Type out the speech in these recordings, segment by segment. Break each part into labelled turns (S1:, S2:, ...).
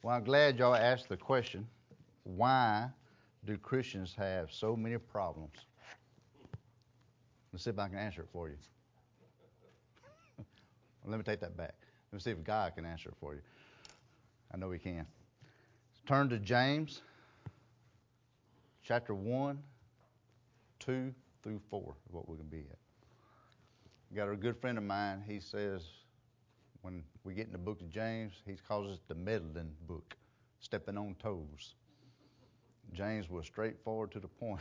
S1: Well, I'm glad y'all asked the question, why do Christians have so many problems? Let's see if I can answer it for you. Let me take that back. Let me see if God can answer it for you. I know He can. Turn to James chapter 1, 2 through 4 is what we're going to be at. Got a good friend of mine, he says, when we get in the book of James, he calls it the meddling book, stepping on toes. James was straightforward to the point.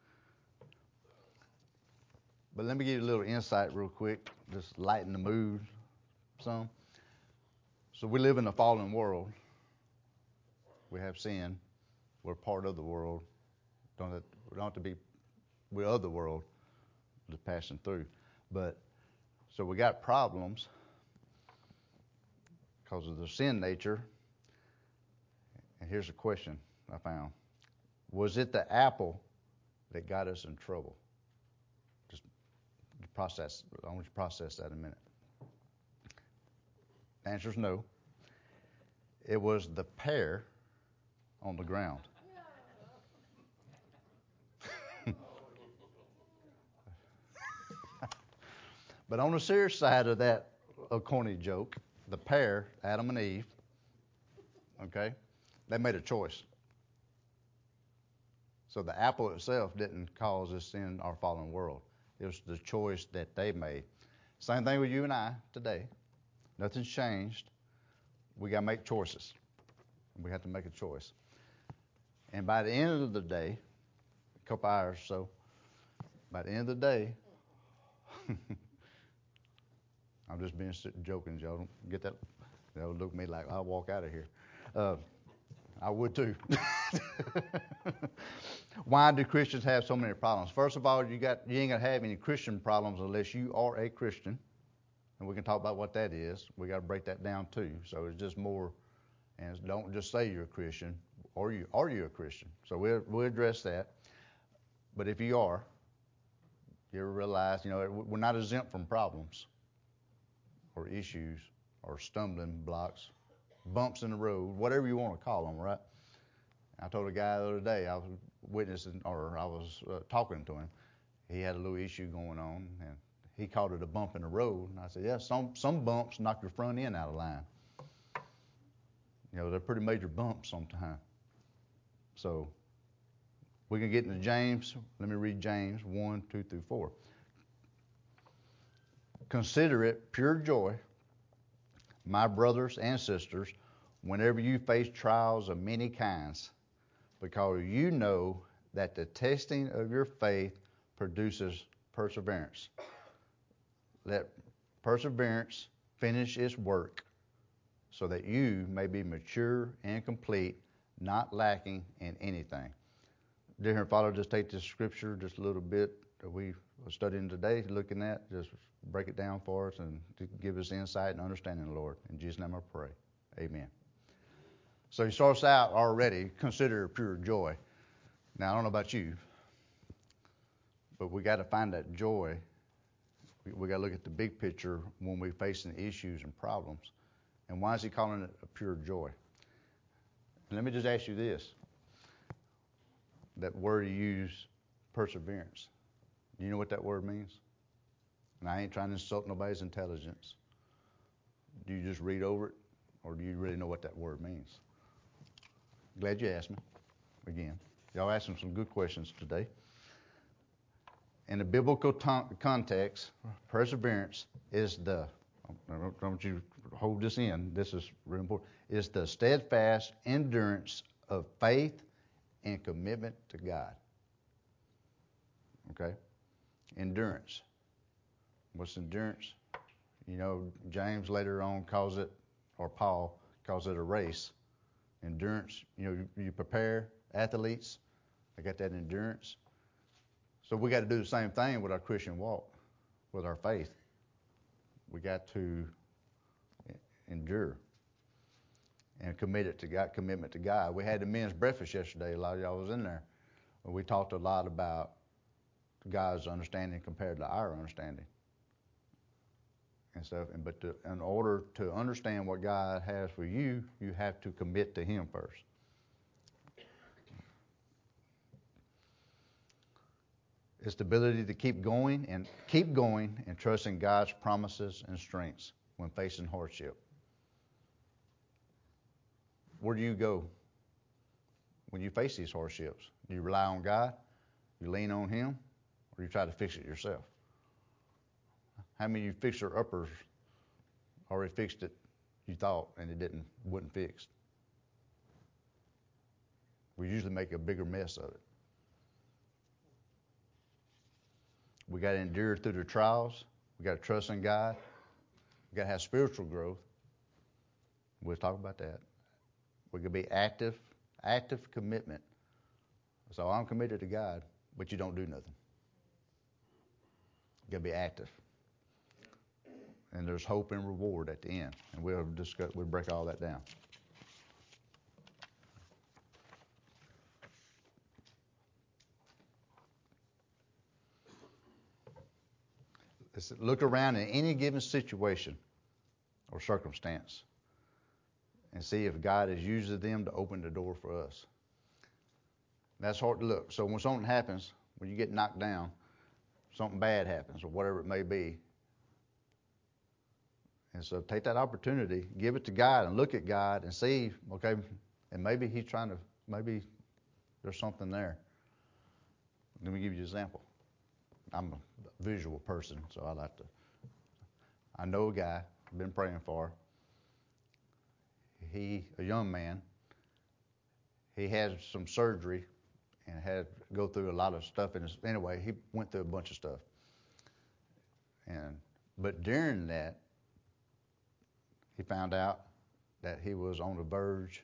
S1: But let me give you a little insight real quick, just lighten the mood some. So we live in a fallen world. We have sin. We're part of the world. We don't have to be, we're of the world, just passing through. But so we got problems because of the sin nature. And here's a question I found. Was it the apple that got us in trouble? Just process. I want you to process that in a minute. The answer is no. It was the pear on the ground. But on the serious side of that corny joke, the pair, Adam and Eve, okay, they made a choice. So the apple itself didn't cause us in our fallen world. It was the choice that they made. Same thing with you and I today. Nothing's changed. We got to make choices. We have to make a choice. And by the end of the day, a couple hours or so, by the end of the day, I'm just being joking, y'all. Don't get that. They'll look at me like I'll walk out of here. I would too. Why do Christians have so many problems? First of all, you ain't gonna have any Christian problems unless you are a Christian, and we can talk about what that is. We got to break that down too. So it's just more, and don't just say you're a Christian. Are you a Christian? So we'll address that. But if you are, you realize we're not exempt from problems or issues or stumbling blocks, bumps in the road, whatever you want to call them, right? I told a guy the other day, I was witnessing, or I was talking to him. He had a little issue going on, and he called it a bump in the road. And I said, yeah, some bumps knock your front end out of line. They're pretty major bumps sometimes. So we can get into James. Let me read James 1, 2 through 4. Consider it pure joy, my brothers and sisters, whenever you face trials of many kinds, because you know that the testing of your faith produces perseverance. Let perseverance finish its work, so that you may be mature and complete, not lacking in anything. Dear Heavenly Father, just take this scripture just a little bit that we are studying today, looking at, just break it down for us and to give us insight and understanding, Lord. In Jesus' name I pray. Amen. So he starts out already, consider pure joy. Now, I don't know about you, but we got to find that joy. We got to look at the big picture when we're facing issues and problems. And why is he calling it a pure joy? And let me just ask you this. That word you use, perseverance. Do you know what that word means? And I ain't trying to insult nobody's intelligence. Do you just read over it, or do you really know what that word means? Glad you asked me. Again, y'all asking some good questions today. In the biblical context, perseverance is I want you to hold this in. This is really important. Is the steadfast endurance of faith and commitment to God. Okay? Endurance. What's endurance? James later on calls it, or Paul calls it a race. Endurance, you prepare athletes. They got that endurance. So we got to do the same thing with our Christian walk, with our faith. We got to endure and commitment to God. We had the men's breakfast yesterday. A lot of y'all was in there. We talked a lot about God's understanding compared to our understanding. and stuff. In order to understand what God has for you, you have to commit to Him first. It's the ability to keep going and trust in God's promises and strengths when facing hardship. Where do you go when you face these hardships? Do you rely on God? You lean on Him? Or you try to fix it yourself? How many of you fixer-uppers already fixed it, you thought, and it wasn't fixed? We usually make a bigger mess of it. We got to endure through the trials. We got to trust in God. We got to have spiritual growth. We'll talk about that. We got to be active commitment. So I'm committed to God, but you don't do nothing. You got to be active. And there's hope and reward at the end. And we'll break all that down. Let's look around in any given situation or circumstance and see if God is using them to open the door for us. That's hard to look. So when something happens, when you get knocked down, something bad happens or whatever it may be, and so take that opportunity, give it to God and look at God and see, okay, and maybe maybe there's something there. Let me give you an example. I'm a visual person, so I know a guy I've been praying for. A young man, he had some surgery and had to go through a lot of stuff. Anyway, he went through a bunch of stuff. But during that, he found out that he was on the verge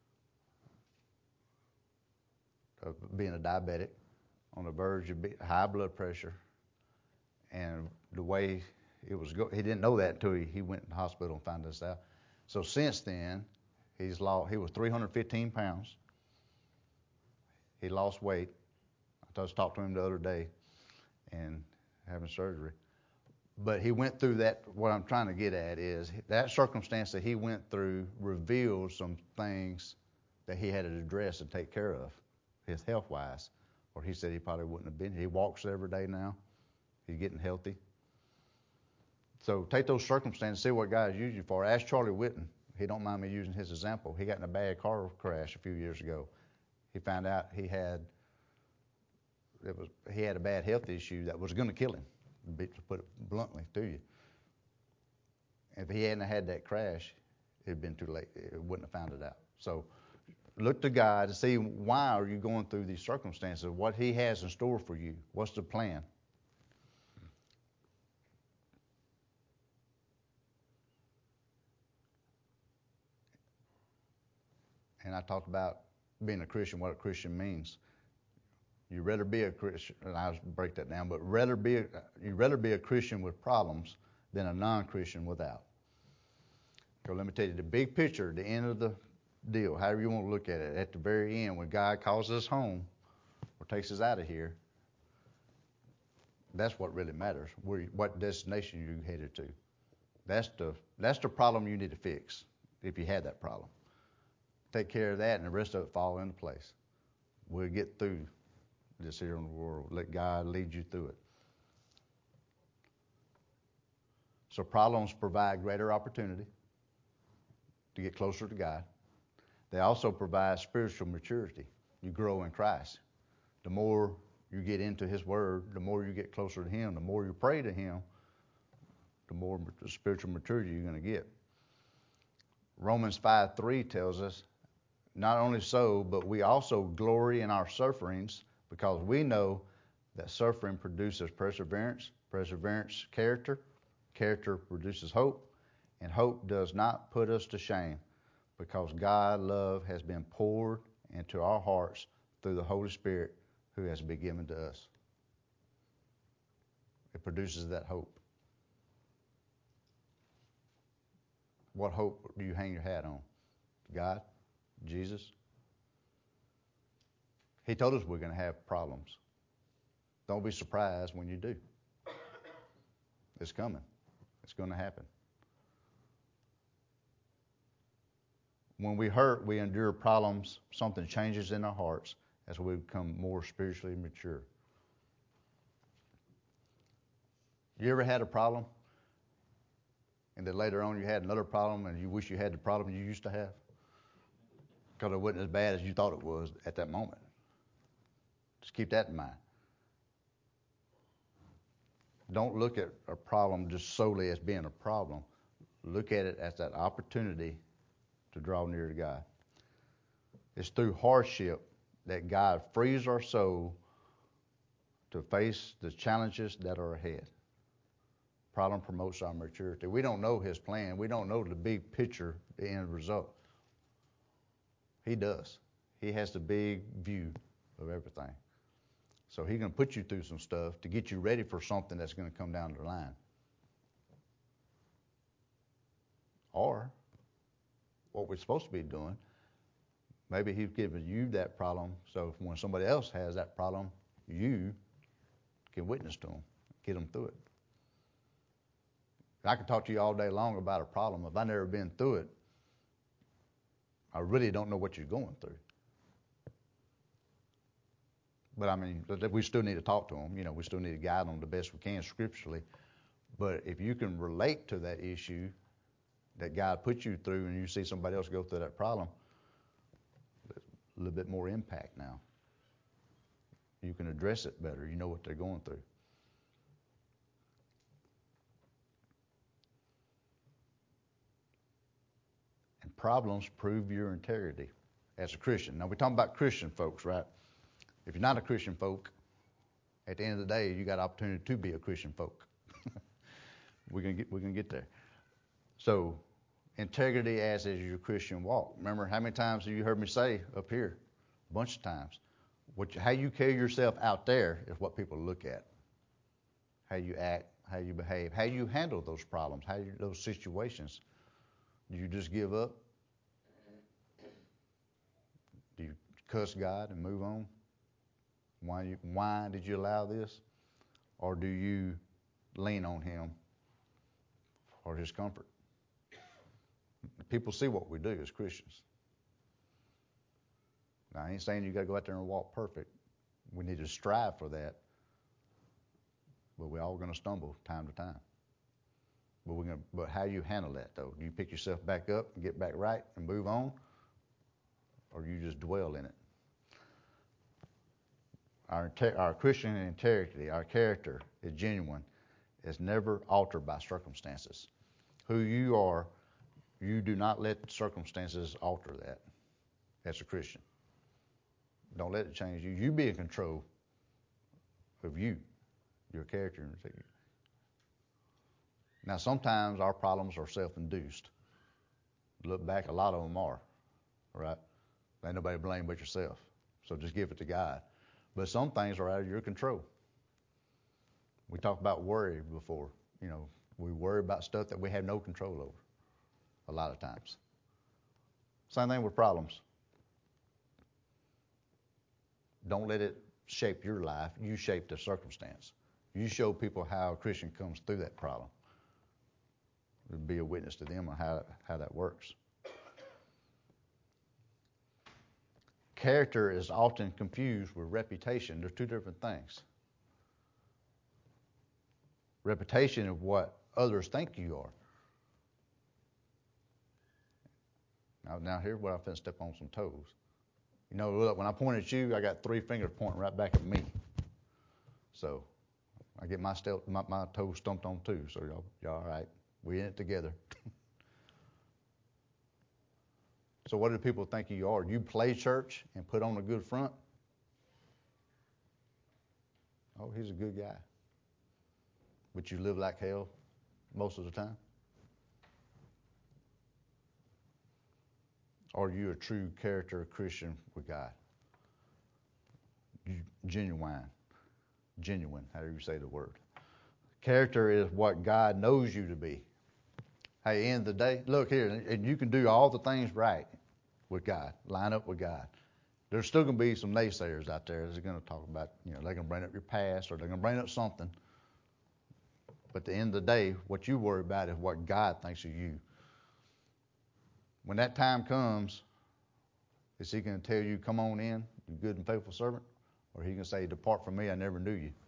S1: of being a diabetic, on the verge of high blood pressure, and the way it was he didn't know that until he went to the hospital and found this out. So since then, he was 315 pounds. He lost weight. I just talked to him the other day and having surgery. But he went through that. What I'm trying to get at is that circumstance that he went through revealed some things that he had to address and take care of, his health-wise, or he said he probably wouldn't have been. He walks every day now. He's getting healthy. So take those circumstances, see what God is using you for. Ask Charlie Whitten. He don't mind me using his example. He got in a bad car crash a few years ago. He found out he had a bad health issue that was going to kill him, to put it bluntly to you. If he hadn't had that crash, it'd been too late. It wouldn't have found it out. So look to God to see why are you going through these circumstances, what He has in store for you. What's the plan? And I talked about being a Christian, what a Christian means. You'd rather be a Christian, and I'll break that down, but you'd rather be a Christian with problems than a non-Christian without. So let me tell you, the big picture, the end of the deal, however you want to look at it, at the very end, when God calls us home or takes us out of here, that's what really matters. What destination you're headed to. That's the problem you need to fix, if you had that problem. Take care of that, and the rest of it fall into place. We'll get through this here in the world. Let God lead you through it. So problems provide greater opportunity to get closer to God. They also provide spiritual maturity. You grow in Christ. The more you get into His Word, the more you get closer to Him, the more you pray to Him, the more spiritual maturity you're going to get. Romans 5:3 tells us, not only so, but we also glory in our sufferings, because we know that suffering produces perseverance, perseverance character, character produces hope, and hope does not put us to shame, because God's love has been poured into our hearts through the Holy Spirit who has been given to us. It produces that hope. What hope do you hang your hat on? God? Jesus? He told us we're going to have problems. Don't be surprised when you do. It's coming. It's going to happen. When we hurt, we endure problems. Something changes in our hearts as we become more spiritually mature. You ever had a problem, and then later on you had another problem, and you wish you had the problem you used to have? Because it wasn't as bad as you thought it was at that moment. Just keep that in mind. Don't look at a problem just solely as being a problem. Look at it as that opportunity to draw near to God. It's through hardship that God frees our soul to face the challenges that are ahead. Problem promotes our maturity. We don't know His plan. We don't know the big picture, the end result. He does. He has the big view of everything. So He's going to put you through some stuff to get you ready for something that's going to come down the line. Or, what we're supposed to be doing, maybe He's given you that problem, so when somebody else has that problem, you can witness to them, get them through it. I could talk to you all day long about a problem. If I've never been through it, I really don't know what you're going through. But I mean, we still need to talk to them. You know, we still need to guide them the best we can scripturally. But if you can relate to that issue that God put you through, and you see somebody else go through that problem, a little bit more impact now. You can address it better. You know what they're going through. And problems prove your integrity as a Christian. Now, we're talking about Christian folks, right? If you're not a Christian folk, at the end of the day, you got an opportunity to be a Christian folk. We're gonna get there. So, integrity as is your Christian walk. Remember how many times have you heard me say up here? A bunch of times. How you carry yourself out there is what people look at. How you act, how you behave, how you handle those problems, those situations. Do you just give up? Do you cuss God and move on? Why did you allow this? Or do you lean on Him for His comfort? People see what we do as Christians. Now, I ain't saying you got to go out there and walk perfect. We need to strive for that. But we're all going to stumble time to time. But how you handle that, though? Do you pick yourself back up and get back right and move on? Or do you just dwell in it? Our Christian integrity, our character is genuine. It's never altered by circumstances. Who you are, you do not let circumstances alter that as a Christian. Don't let it change you. You be in control of you, your character and integrity. Now, sometimes our problems are self-induced. Look back, a lot of them are, right? Ain't nobody to blame but yourself. So just give it to God. But some things are out of your control. We talked about worry before. You know, we worry about stuff that we have no control over a lot of times. Same thing with problems. Don't let it shape your life. You shape the circumstance. You show people how a Christian comes through that problem. Be a witness to them on how that works. Character is often confused with reputation. They're two different things. Reputation is what others think you are. Now here's where I'm going to step on some toes. You know, look, when I point at you, I got 3 fingers pointing right back at me. So I get my toes stumped on too. So y'all all right? We're in it together. So what do people think you are? You play church and put on a good front? Oh, he's a good guy. But you live like hell most of the time? Or are you a true character Christian with God? Genuine, however you say the word. Character is what God knows you to be. Hey, end of the day, look here, and you can do all the things right with God, line up with God. There's still going to be some naysayers out there that's going to talk about, you know, they're going to bring up your past or they're going to bring up something. But at the end of the day, what you worry about is what God thinks of you. When that time comes, is he going to tell you, come on in, you good and faithful servant? Or he going to say, depart from me, I never knew you?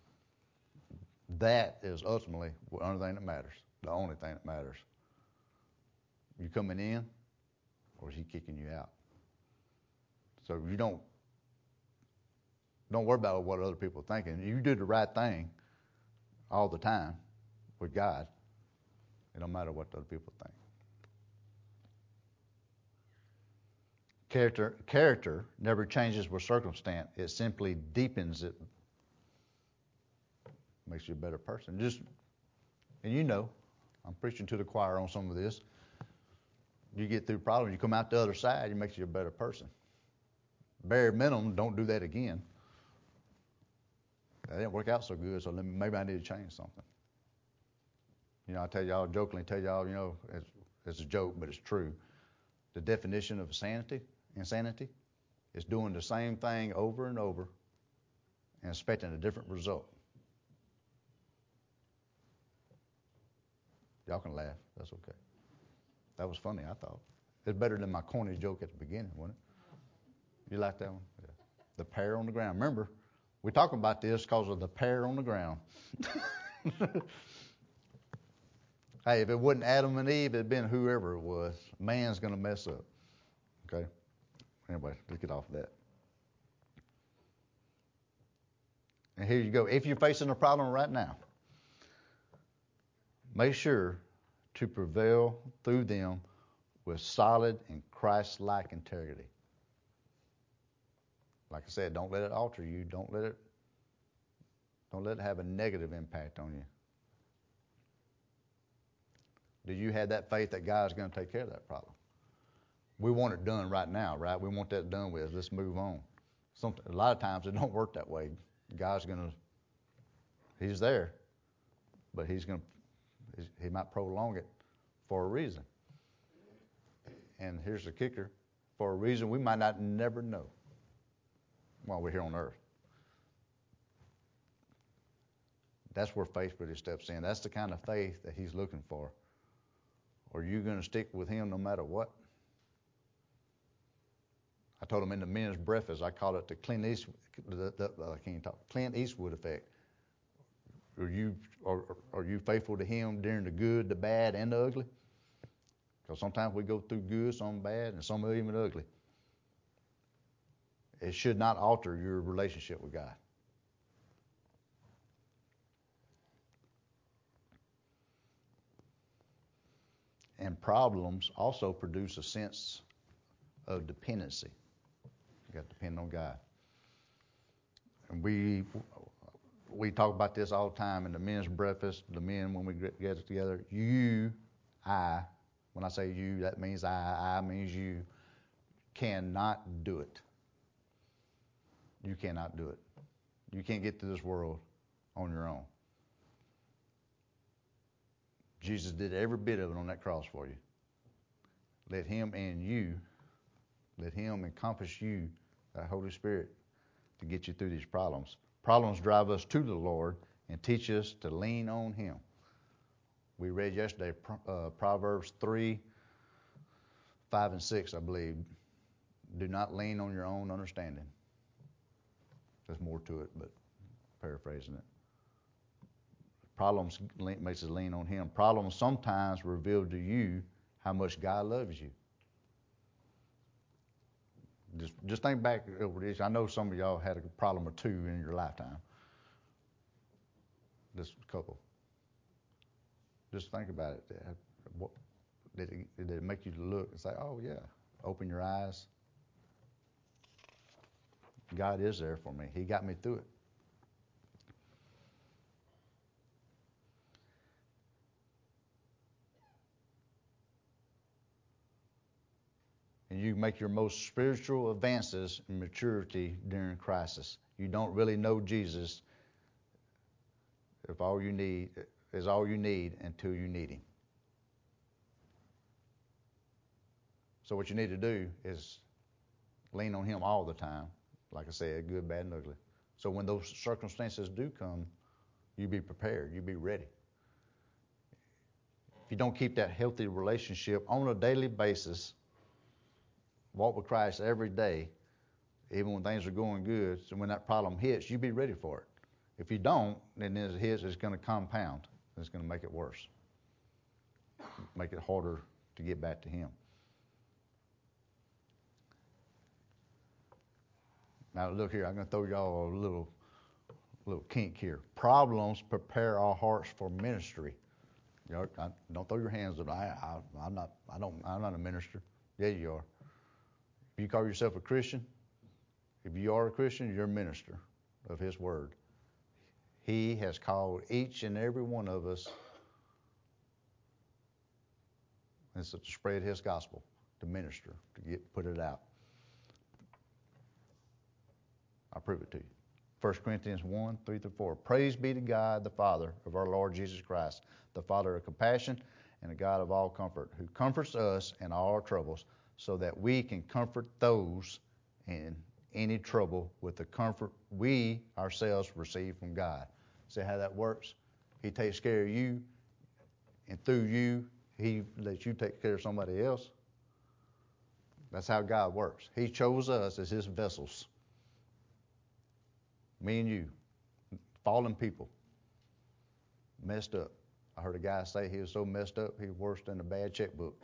S1: That is ultimately the only thing that matters. The only thing that matters. You coming in, or is he kicking you out? So you don't worry about what other people are thinking. You do the right thing all the time with God. It don't matter what other people think. Character never changes with circumstance. It simply deepens it. Makes you a better person. And you know, I'm preaching to the choir on some of this. You get through problems, you come out the other side, it makes you a better person. Bare minimum, don't do that again. That didn't work out so good, so maybe I need to change something. You know, I jokingly tell y'all, you know, it's a joke, but it's true. The definition of insanity, is doing the same thing over and over and expecting a different result. Y'all can laugh. That's okay. That was funny, I thought. It's better than my corny joke at the beginning, wasn't it? You like that one? Yeah. The pear on the ground. Remember, we're talking about this because of the pear on the ground. Hey, if it wasn't Adam and Eve, it'd been whoever it was. Man's going to mess up. Okay? Anyway, let's get off of that. And here you go. If you're facing a problem right now, make sure to prevail through them with solid and Christ-like integrity. Like I said, don't let it alter you. Don't let it have a negative impact on you. Do you have that faith that God's going to take care of that problem? We want it done right now, right? We want that done with. Let's move on. A lot of times it don't work that way. He's there, but he might prolong it for a reason. And here's the kicker. For a reason we might not never know while we're here on earth. That's where faith really steps in. That's the kind of faith that he's looking for. Are you going to stick with him no matter what? I told him in the men's breakfast, I call it the Clint Eastwood effect. Are you faithful to him during the good, the bad, and the ugly? Because sometimes we go through good, some bad, and some even ugly. It should not alter your relationship with God. And problems also produce a sense of dependency. You got to depend on God. And we talk about this all the time in the men's breakfast, the men when we get together. I, when I say you, that means I means you, cannot do it. You cannot do it. You can't get through this world on your own. Jesus did every bit of it on that cross for you. Let him encompass you, that Holy Spirit, to get you through these problems. Problems drive us to the Lord and teach us to lean on him. We read yesterday Proverbs 3, 5, and 6, I believe. Do not lean on your own understanding. There's more to it, but paraphrasing it. Problems makes us lean on him. Problems sometimes reveal to you how much God loves you. Just think back over this. I know some of y'all had a problem or two in your lifetime. Just a couple. Just think about it. Did it make you look and say, oh yeah, open your eyes? God is there for me. He got me through it. And you make your most spiritual advances in maturity during crisis. You don't really know Jesus if all you need is all you need until you need him. So what you need to do is lean on him all the time. Like I said, good, bad, and ugly. So when those circumstances do come, you be prepared. You be ready. if you don't keep that healthy relationship on a daily basis, walk with Christ every day, even when things are going good, so when that problem hits, you be ready for it. If you don't, then as it hits, it's going to compound. It's going to make it worse, make it harder to get back to Him. Now look here, I'm going to throw y'all a little kink here. Problems prepare our hearts for ministry. You know, don't throw your hands up. I'm not a minister. Yeah, you are. If you call yourself a Christian, if you are a Christian, you're a minister of His Word. He has called each and every one of us to spread His gospel, to minister, to put it out. I'll prove it to you. 1 Corinthians 1, 3-4. Praise be to God, the Father of our Lord Jesus Christ, the Father of compassion and the God of all comfort, who comforts us in all our troubles, so that we can comfort those in any trouble with the comfort we ourselves receive from God. See how that works? He takes care of you, and through you, He lets you take care of somebody else. That's how God works. He chose us as His vessels. Me and you, fallen people, messed up. I heard a guy say he was so messed up, he was worse than a bad checkbook.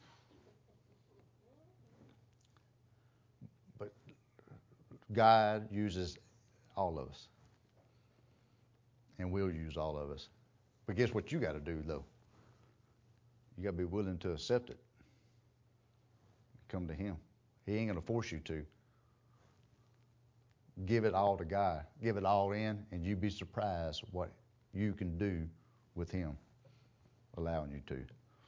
S1: But God uses all of us, and will use all of us. But guess what you got to do, though? You got to be willing to accept it. Come to Him. He ain't going to force you to. Give it all to God. Give it all in, and you'd be surprised what you can do with Him allowing you to.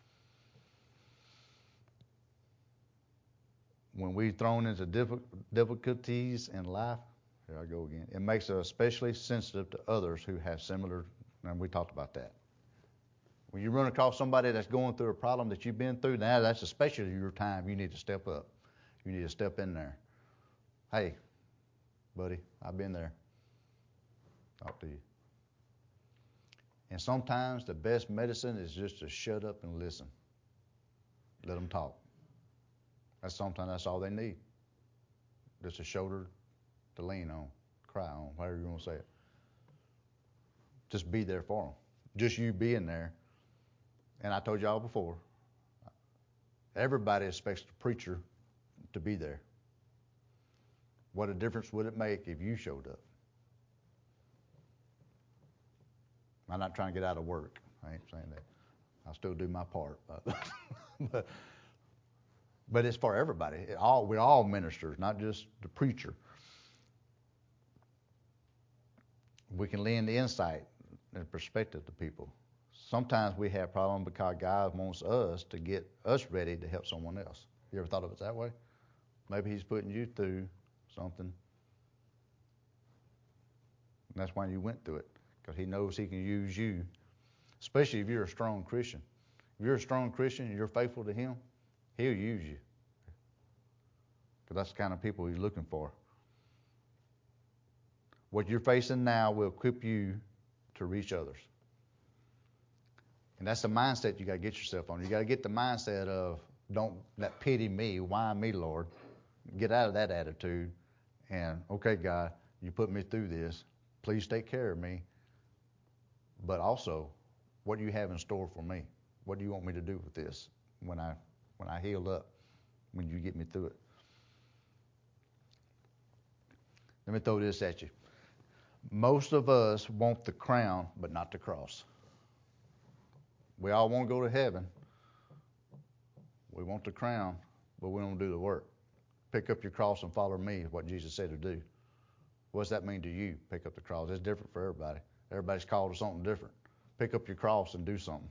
S1: When we're thrown into difficulties in life, here I go again, it makes us especially sensitive to others who have similar, and we talked about that. When you run across somebody that's going through a problem that you've been through, now that's especially your time. You need to step up. You need to step in there. Hey, buddy, I've been there. Talk to you. And sometimes the best medicine is just to shut up and listen. Let them talk. Sometimes that's all they need. Just a shoulder to lean on, cry on, however you want to say it. Just be there for them. Just you being there. And I told y'all before, everybody expects the preacher to be there. What a difference would it make if you showed up? I'm not trying to get out of work. I ain't saying that. I'll still do my part. But it's for everybody. We're all ministers, not just the preacher. We can lend insight and perspective to people. Sometimes we have problems because God wants us to get us ready to help someone else. You ever thought of it that way? Maybe He's putting you through something. And that's why you went through it, because He knows He can use you, especially if you're a strong Christian. If you're a strong Christian and you're faithful to Him, He'll use you, because that's the kind of people He's looking for. What you're facing now will equip you to reach others. And that's the mindset you got to get yourself on. You got to get the mindset of, don't let pity me, why me, Lord? Get out of that attitude and, okay, God, you put me through this. Please take care of me. But also, what do you have in store for me? What do you want me to do with this when I heal up, when you get me through it? Let me throw this at you. Most of us want the crown, but not the cross. We all want to go to heaven. We want the crown, but we don't do the work. Pick up your cross and follow me is what Jesus said to do. What does that mean to you, pick up the cross? It's different for everybody. Everybody's called to something different. Pick up your cross and do something.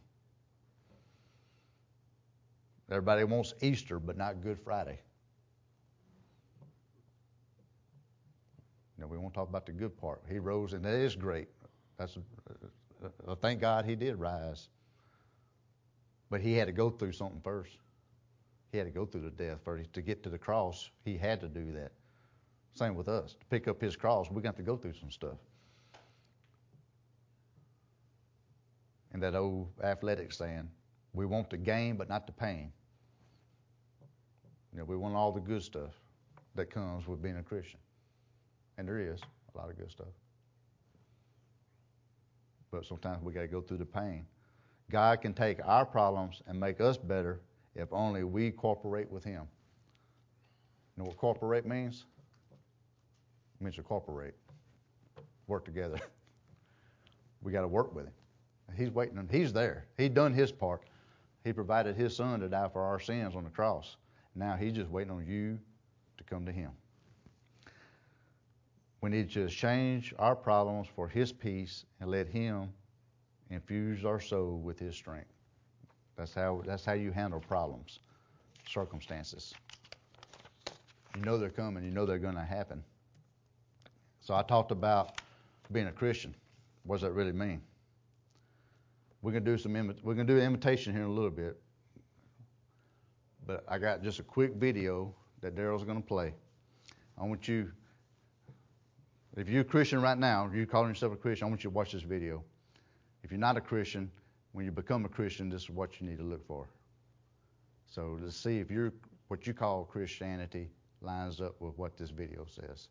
S1: Everybody wants Easter, but not Good Friday. We won't talk about the good part. He rose, and that is great. Thank God He did rise. But He had to go through something first. He had to go through the death first. To get to the cross, He had to do that. Same with us. To pick up His cross, we're going to have to go through some stuff. And that old athletic saying, We want the gain, but not the pain. We want all the good stuff that comes with being a Christian. And there is a lot of good stuff. But sometimes we got to go through the pain. God can take our problems and make us better if only we cooperate with Him. You know what cooperate means? It means to cooperate. Work together. We got to work with Him. He's waiting. He's there. He done His part. He provided His Son to die for our sins on the cross. Now He's just waiting on you to come to Him. We need to change our problems for His peace and let Him infuse our soul with His strength. That's how you handle problems, circumstances. You know they're coming. You know they're going to happen. So I talked about being a Christian. What does that really mean? We're going to do an imitation here in a little bit. But I got just a quick video that Daryl's going to play. I want you, if you're a Christian right now, if you're calling yourself a Christian, I want you to watch this video. If you're not a Christian, when you become a Christian, this is what you need to look for. So let's see if what you call Christianity lines up with what this video says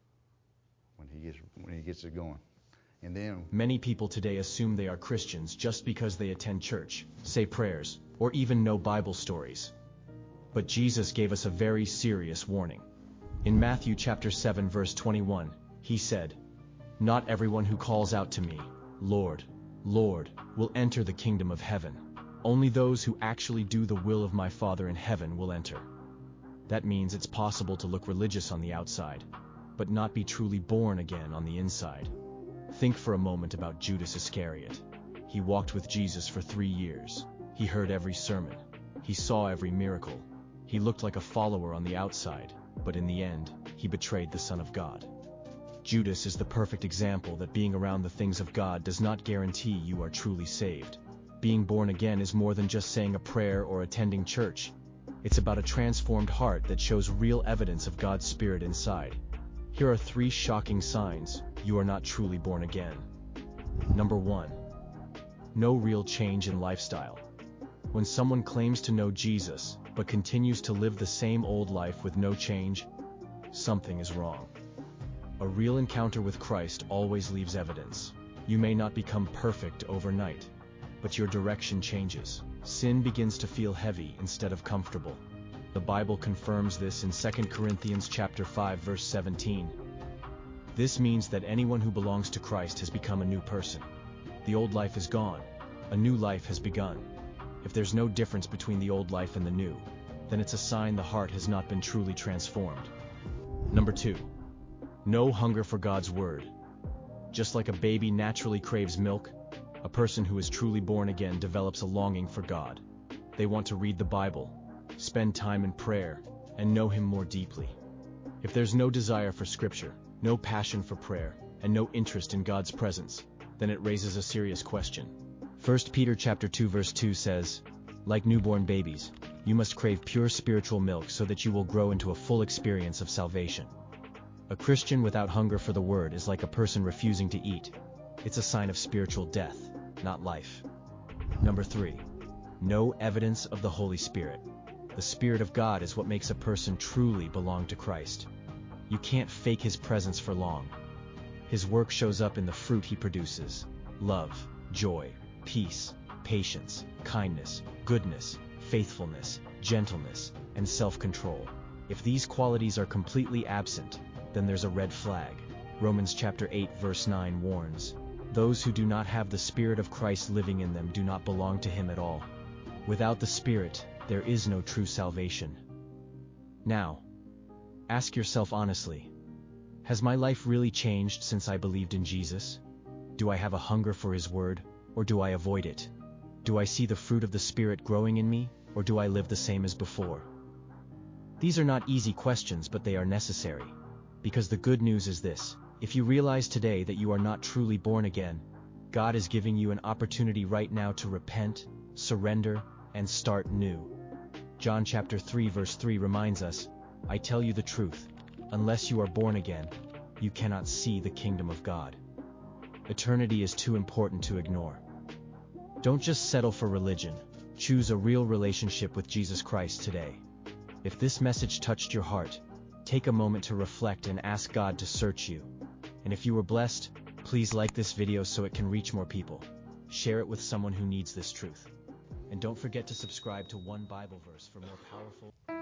S1: when he gets it going. And then
S2: many people today assume they are Christians just because they attend church, say prayers, or even know Bible stories. But Jesus gave us a very serious warning. In Matthew chapter 7 verse 21, He said, "Not everyone who calls out to me, 'Lord, Lord,' will enter the kingdom of heaven. Only those who actually do the will of my Father in heaven will enter." That means it's possible to look religious on the outside, but not be truly born again on the inside. Think for a moment about Judas Iscariot. He walked with Jesus for 3 years. He heard every sermon. He saw every miracle. He looked like a follower on the outside, but in the end, he betrayed the Son of God. Judas is the perfect example that being around the things of God does not guarantee you are truly saved. Being born again is more than just saying a prayer or attending church. It's about a transformed heart that shows real evidence of God's Spirit inside. Here are 3 shocking signs you are not truly born again. Number 1. No real change in lifestyle. When someone claims to know Jesus, but continues to live the same old life with no change, something is wrong. A real encounter with Christ always leaves evidence. You may not become perfect overnight, but your direction changes. Sin begins to feel heavy instead of comfortable. The Bible confirms this in 2 Corinthians chapter 5 verse 17. This means that anyone who belongs to Christ has become a new person. The old life is gone. A new life has begun. If there's no difference between the old life and the new, then it's a sign the heart has not been truly transformed. Number 2. No hunger for God's Word. Just like a baby naturally craves milk, a person who is truly born again develops a longing for God. They want to read the Bible, spend time in prayer, and know Him more deeply. If there's no desire for Scripture, no passion for prayer, and no interest in God's presence, then it raises a serious question. 1 Peter chapter 2 verse 2 says, "Like newborn babies, you must crave pure spiritual milk so that you will grow into a full experience of salvation." A Christian without hunger for the Word is like a person refusing to eat. It's a sign of spiritual death, not life. Number 3. No evidence of the Holy Spirit. The Spirit of God is what makes a person truly belong to Christ. You can't fake His presence for long. His work shows up in the fruit He produces: love, joy, peace, patience, kindness, goodness, faithfulness, gentleness, and self-control. If these qualities are completely absent, then there's a red flag. Romans chapter 8 verse 9 warns, "Those who do not have the Spirit of Christ living in them do not belong to Him at all." Without the Spirit, there is no true salvation. Now, ask yourself honestly, has my life really changed since I believed in Jesus? Do I have a hunger for His Word, or do I avoid it? Do I see the fruit of the Spirit growing in me, or do I live the same as before? These are not easy questions, but they are necessary. Because the good news is this: if you realize today that you are not truly born again, God is giving you an opportunity right now to repent, surrender, and start new. John chapter 3 verse 3 reminds us, "I tell you the truth, unless you are born again, you cannot see the kingdom of God." Eternity is too important to ignore. Don't just settle for religion, Choose a real relationship with Jesus Christ today. If this message touched your heart, take a moment to reflect and ask God to search you. And if you were blessed, please like this video so it can reach more people. Share it with someone who needs this truth. And don't forget to subscribe to One Bible Verse for more powerful